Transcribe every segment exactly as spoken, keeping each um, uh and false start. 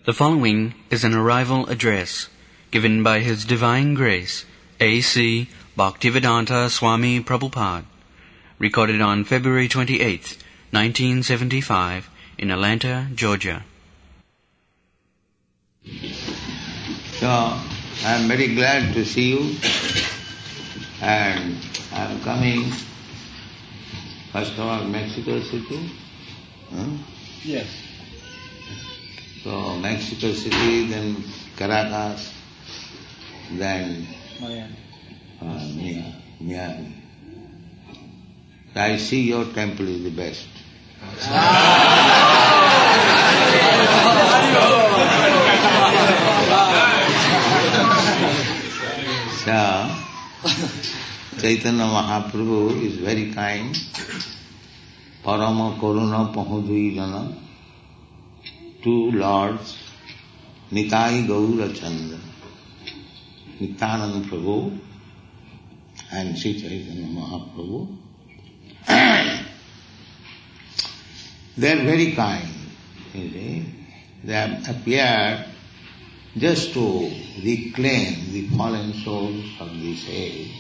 The following is an arrival address given by His Divine Grace, A C Bhaktivedanta Swami Prabhupada, recorded on February twenty-eighth, nineteen seventy-five, in Atlanta, Georgia. So, I am very glad to see you, and I am coming, first of all, Mexico City. Huh? Yes. So, Mexico City, then Caracas, then Miami. uh, Miami. I see your temple is the best. So, Chaitanya Mahaprabhu is very kind. Parama Karuna Pahudui Jana. Two lords, Nitai Gaura Chandra, Nityananda Prabhu and Sri Chaitanya Mahaprabhu. They are very kind. You see. They have appeared just to reclaim the fallen souls of this age.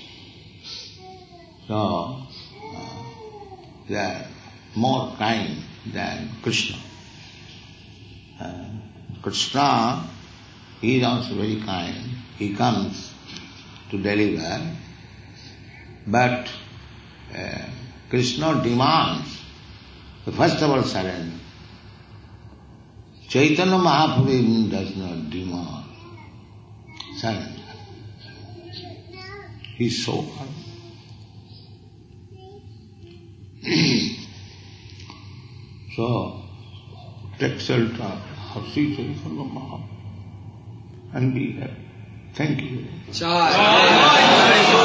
So, uh, they are more kind than Krishna. Uh, Krishna, he is also very kind. He comes to deliver. But uh, Krishna demands, first of all, surrender. Chaitanya Mahaprabhu does not demand surrender. He is so kind. So, take shelter of Sri Chaitanya Mahaprabhu and be happy. Thank you.